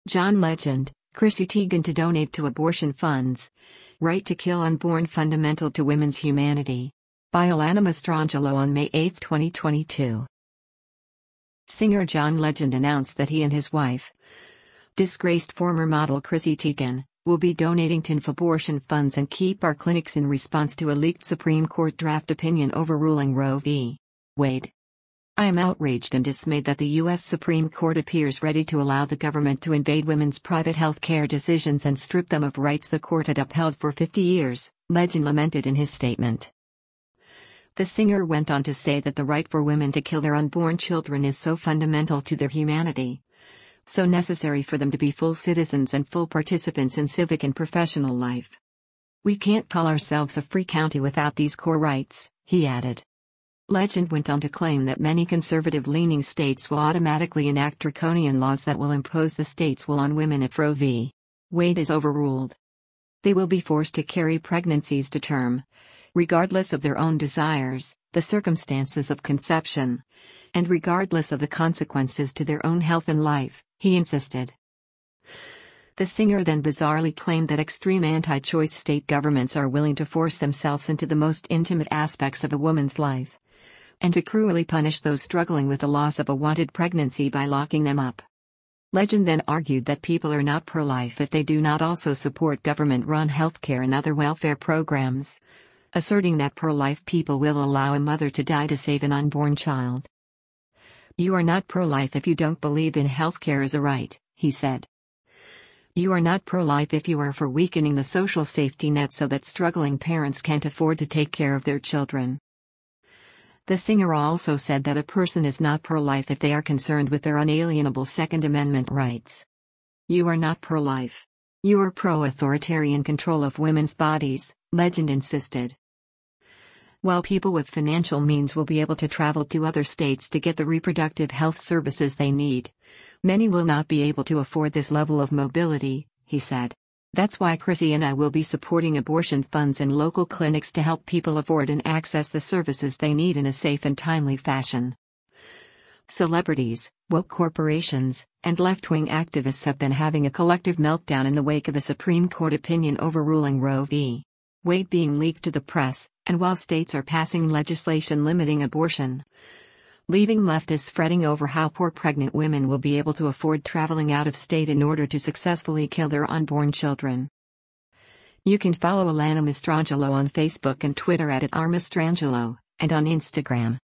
John Legend, Chrissy Teigen to donate to abortion funds. Right to kill unborn fundamental to women's humanity. By Alana Mastrangelo on May 8, 2022. Singer John Legend announced that he and his wife, disgraced former model Chrissy Teigen, will be donating to abortion funds and keep our clinics in response to a leaked Supreme Court draft opinion overruling Roe v. Wade. I am outraged and dismayed that the U.S. Supreme Court appears ready to allow the government to invade women's private health care decisions and strip them of rights the court had upheld for 50 years, Legend lamented in his statement. The singer went on to say that the right for women to kill their unborn children is so fundamental to their humanity, so necessary for them to be full citizens and full participants in civic and professional life. We can't call ourselves a free county without these core rights, he added. Legend went on to claim that many conservative-leaning states will automatically enact draconian laws that will impose the state's will on women if Roe v. Wade is overruled. They will be forced to carry pregnancies to term, regardless of their own desires, the circumstances of conception, and regardless of the consequences to their own health and life, he insisted. The singer then bizarrely claimed that extreme anti-choice state governments are willing to force themselves into the most intimate aspects of a woman's life, and to cruelly punish those struggling with the loss of a wanted pregnancy by locking them up. Legend then argued that people are not pro-life if they do not also support government-run healthcare and other welfare programs, asserting that pro-life people will allow a mother to die to save an unborn child. You are not pro-life if you don't believe in healthcare as a right, he said. You are not pro-life if you are for weakening the social safety net so that struggling parents can't afford to take care of their children. The singer also said that a person is not pro-life if they are concerned with their unalienable Second Amendment rights. You are not pro-life. You are pro-authoritarian control of women's bodies, Legend insisted. While people with financial means will be able to travel to other states to get the reproductive health services they need, many will not be able to afford this level of mobility, he said. That's why Chrissy and I will be supporting abortion funds and local clinics to help people afford and access the services they need in a safe and timely fashion. Celebrities, woke corporations, and left-wing activists have been having a collective meltdown in the wake of a Supreme Court opinion overruling Roe v. Wade being leaked to the press, and while states are passing legislation limiting abortion, leaving leftists fretting over how poor pregnant women will be able to afford traveling out of state in order to successfully kill their unborn children. You can follow Alana Mastrangelo on Facebook and Twitter @RMastrangelo, and on Instagram